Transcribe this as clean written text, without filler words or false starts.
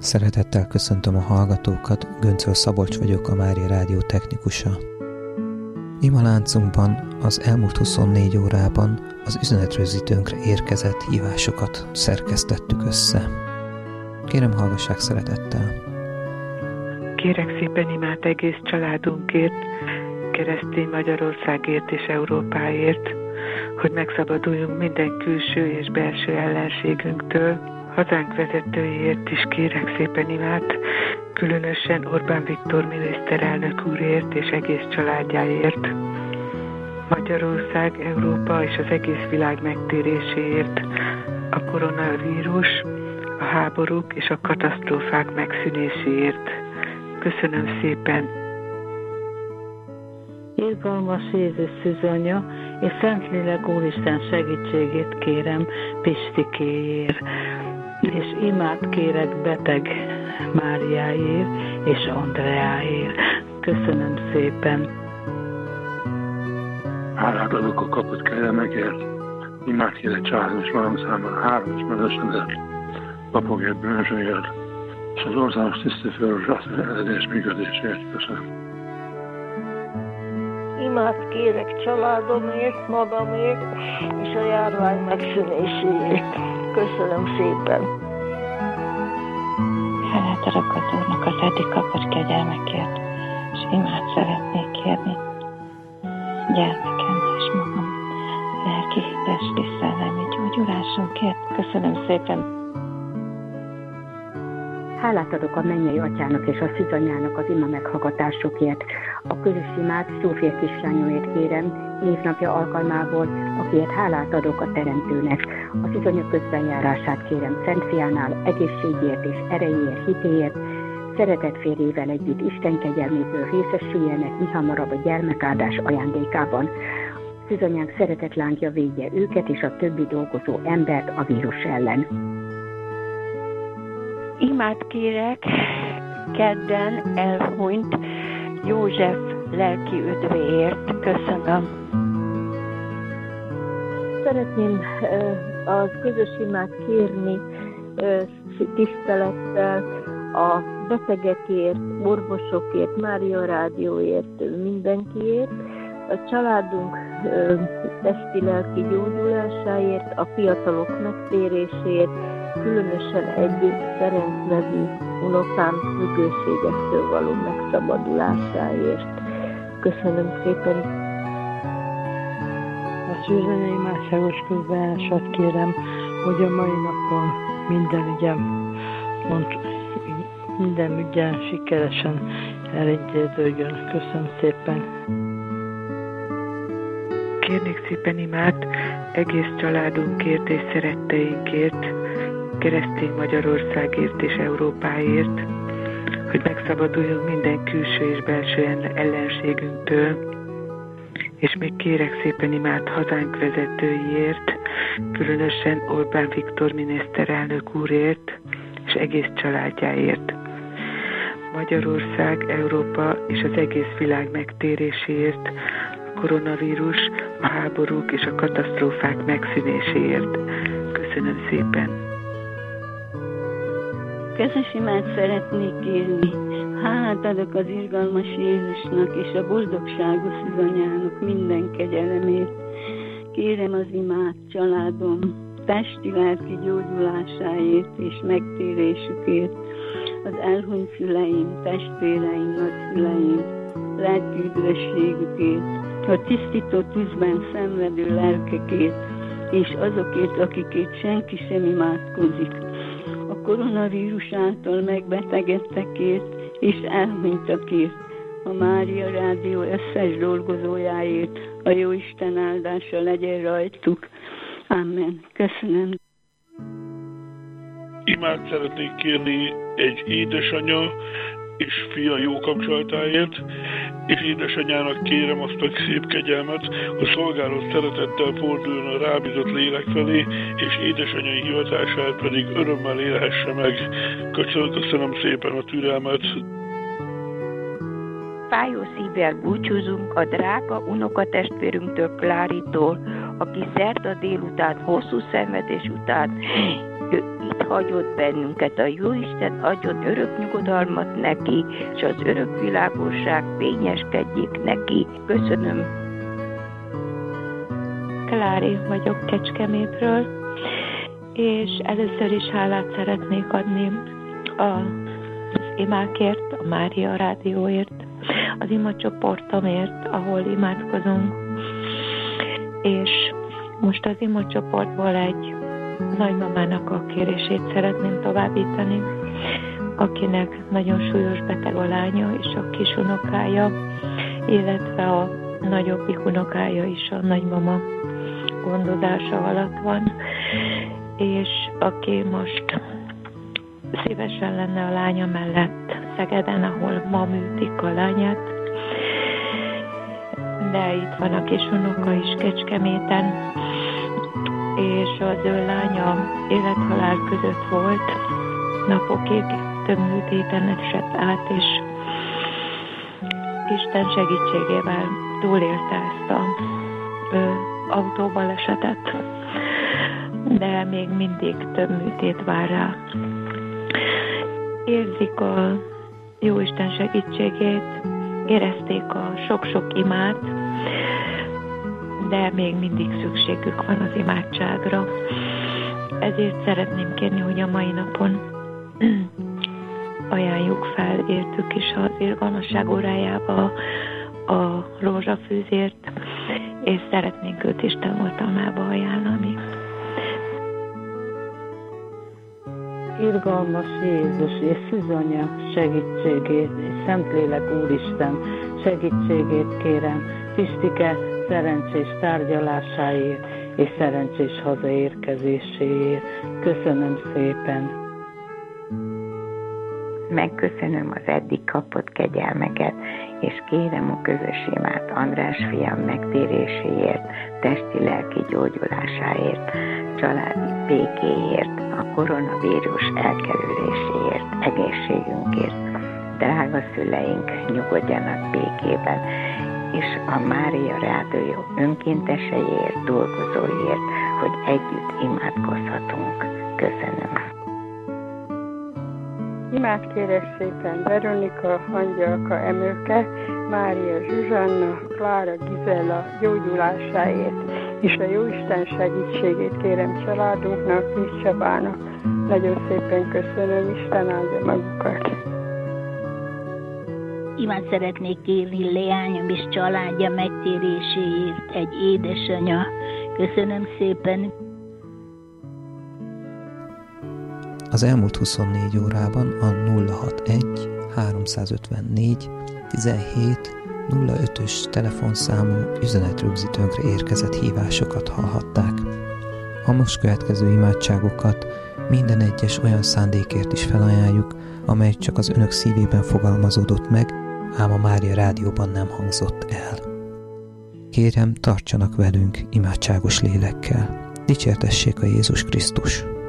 Szeretettel köszöntöm a hallgatókat, Göncöl Szabolcs vagyok, a Mária Rádió technikusa. Imaláncunkban az elmúlt 24 órában az üzenetrögzítőnkre érkezett hívásokat szerkesztettük össze. Kérem, hallgassák szeretettel. Kérek szépen imád egész családunkért, keresztény Magyarországért és Európáért, hogy megszabaduljunk minden külső és belső ellenségünktől. Hazánk vezetőjéért is kérek szépen imád, különösen Orbán Viktor miniszterelnök úrért és egész családjáért. Magyarország, Európa és az egész világ megtéréséért, a koronavírus, a háborúk és a katasztrófák megszűnéséért. Köszönöm szépen! Irgalmas Jézus Szűzanya és Szentlélek Úristen segítségét kérem Pistikéért, és imád kérek beteg Máriáért és Andreáért. Köszönöm szépen! Hálát adok a kapott kegyelmekért, imád kérek családom és magam számára három ismerősödért, papokért, bűnösökért, és az országos tisztőfőorvosat eredés működésért. Köszönöm. Imád kérek családomért, magamért és a járvány megszűnéséért. Köszönöm szépen. Hálát adok az Úrnak az eddig kapott kegyelmekért, és imád szeretnék kérni gyermekem és magam lelki, testi, szellemi gyógyulásomkért. Köszönöm szépen. Hálát adok a mennyei atyának és a szűzanyának az ima meghallgatásokért. A közös imát Zsófia kislányomért kérem, névnapja alkalmából, akiért hálát adok a Teremtőnek. A szűzanya közbenjárását kérem Szent Fiánál, egészségért és erejéért, hitéért, szeretett férjével együtt Isten kegyelméből részesüljenek mihamarabb a gyermekáldás ajándékában. Szűzanyánk szeretett lángja védje őket és a többi dolgozó embert a vírus ellen. Imád kérek kedden elhunyt József lelki üdvéért. Köszönöm. Szeretném az közös imát kérni tisztelettel a betegekért, orvosokért, Mária Rádióért, mindenkiért, a családunk testi-lelki gyógyulásáért, a fiatalok megtéréséért, különösen egy Ferenc nevű unokám függőségektől való megszabadulásáért. Köszönöm szépen! A szűzanya imádságos közbenjárását kérem, hogy a mai napon minden ügyen sikeresen elintéződjön. Köszönöm szépen! Kérnék szépen imád egész családunkért és szeretteinkért, keresztény Magyarországért és Európáért, hogy megszabaduljunk minden külső és belső ellenségünktől, és még kérek szépen imád hazánk vezetőiért, különösen Orbán Viktor miniszterelnök úrért és egész családjáért. Magyarország, Európa és az egész világ megtéréséért, a koronavírus, a háborúk és a katasztrófák megszűnéséért. Köszönöm szépen! Közös imát szeretnék kérni. Hálát adok az irgalmas Jézusnak és a boldogságos Szűzanyának minden kegyelemért. Kérem az imát családom testi-lelki gyógyulásáért és megtérésükért, az elhunyt szüleim, testvéreim, nagyszüleim, lelki üdvösségükért, a tisztító tűzben szenvedő lelkekért, és azokért, akikért senki sem imádkozik, a koronavírus által megbetegedtekért és elhunytakért, a Mária Rádió összes dolgozójáért, a Jóisten áldása legyen rajtuk. Amen. Köszönöm. Imát szeretnék kérni egy édesanya és fia jó kapcsolatáért, és édesanyának kérem azt a szép kegyelmet, hogy szolgáló szeretettel forduljon a rábízott lélek felé, és édesanyai hivatását pedig örömmel élhesse meg. Köszönöm szépen a türelmet. Fájó szívvel búcsúzunk a drága unokatestvérünktől, Klárítól, aki szerda délután hosszú szenvedés után itt hagyott bennünket. A Jóisten adjon örök nyugodalmat neki, és az örök világosság fényeskedjék neki. Köszönöm. Klári vagyok Kecskemétről, és először is hálát szeretnék adni az imákért, a Mária Rádióért, az imacsoportomért, ahol imádkozunk, és most az imacsoportból egy nagymamának a kérését szeretném továbbítani, akinek nagyon súlyos beteg a lánya és a kisunokája, illetve a nagyobbik unokája is a nagymama gondozása alatt van, és aki most szívesen lenne a lánya mellett Szegeden, ahol ma műtik a lányát, de itt van a kisunoka is Kecskeméten, és az ő lánya élethalál között volt, napokig több műtéten esett át, és Isten segítségével túlélte ezt az autóbalesetet, de még mindig több műtét vár rá. Érzik a Jóisten segítségét, érezték a sok-sok imát, de még mindig szükségük van az imádságra. Ezért szeretném kérni, hogy a mai napon ajánljuk fel értük is az irgalmasság órájába a rózsafűzért, és szeretnénk őt Isten oltalmába ajánlani. Irgalmas Jézus és Szűzanya segítségét, és Szentlélek Úristen segítségét kérem Pistike szerencsés tárgyalásáért és szerencsés hazaérkezéséért. Köszönöm szépen! Megköszönöm az eddig kapott kegyelmeket, és kérem a közös imát András fiam megtéréséért, testi-lelki gyógyulásáért, családi békéért, a koronavírus elkerüléséért, egészségünkért, drága szüleink nyugodjanak békében, és a Mária Rádió önkénteseiért, dolgozóiért, hogy együtt imádkozhatunk. Köszönöm. Imát kérek szépen Veronika, Angyalka Emőke, Mária Zsuzsanna, Klára Gizella gyógyulásáért, és a Jóisten segítségét kérem családunknak és Csabának. Nagyon szépen köszönöm, Isten áldja magukat. Imát szeretnék kérni leányom és családja megtéréséért, egy édesanya. Köszönöm szépen. Az elmúlt 24 órában a 061 354 17 05-ös telefonszámú üzenetrögzítőnkre érkezett hívásokat hallhatták. A most következő imádságokat minden egyes olyan szándékért is felajánljuk, amely csak az önök szívében fogalmazódott meg, ám a Mária Rádióban nem hangzott el. Kérem, tartsanak velünk imádságos lélekkel. Dicsértessék a Jézus Krisztus!